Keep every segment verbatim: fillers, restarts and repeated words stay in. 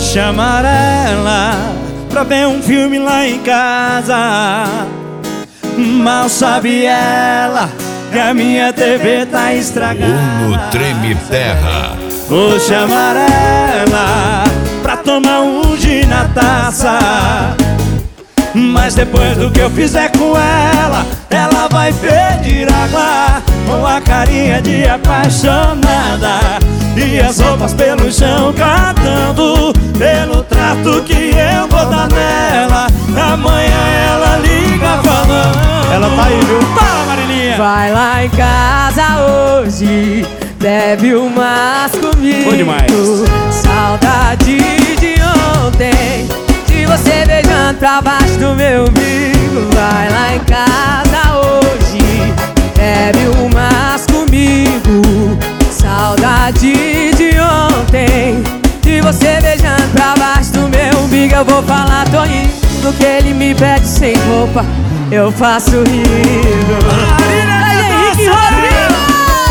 chamar ela pra ver um filme lá em casa. Mal sabe ela que a minha T V tá estragada. Uno Treme Terra. Vou chamar ela pra tomar um gin na taça. Mas depois do que eu fizer com ela, ela vai pedir água com a carinha de apaixonada e as roupas pelo chão cantando pelo trato que eu vou dar nela. Amanhã ela liga falando. Ela tá aí, viu? Fala, Marilinha! Vai lá em casa hoje, bebe umas comigo. Bom demais. Saudade de ontem, de você beijando pra baixo do meu umbigo. Vai lá em casa hoje, bebe umas comigo. Saudade de ontem, de você beijando pra baixo do meu umbigo. Eu vou falar, tô indo, que ele me pede sem roupa, eu faço rindo. Henrique Rodrigo!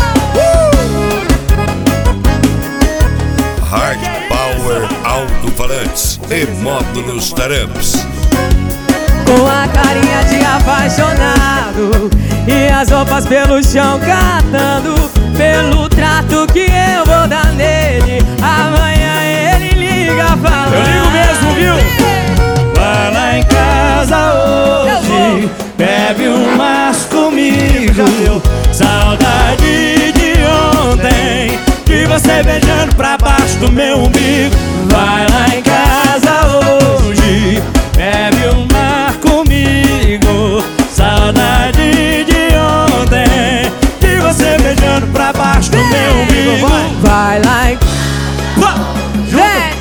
Hard Power Alto-Falantes e módulos Taramps. Com a carinha de apaixonado e as roupas pelo chão catando pelo trato que eu vou dar nele. Amanhã ele liga falando. Eu ligo mesmo, viu? Vai lá em casa hoje, bebe umas comigo. Saudade de ontem, de você beijando pra baixo do meu umbigo. Vai lá em casa hoje, bebe uma comigo. Saudade de ontem, de você beijando pra baixo do meu umbigo. Vai lá em... Vem!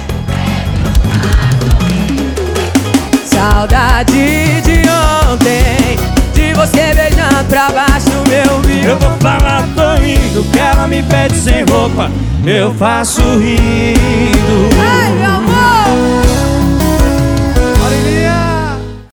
Saudade de ontem, de você beijando pra baixo do meu umbigo. Eu vou falar, tô indo, que ela me pede sem roupa, eu faço rindo.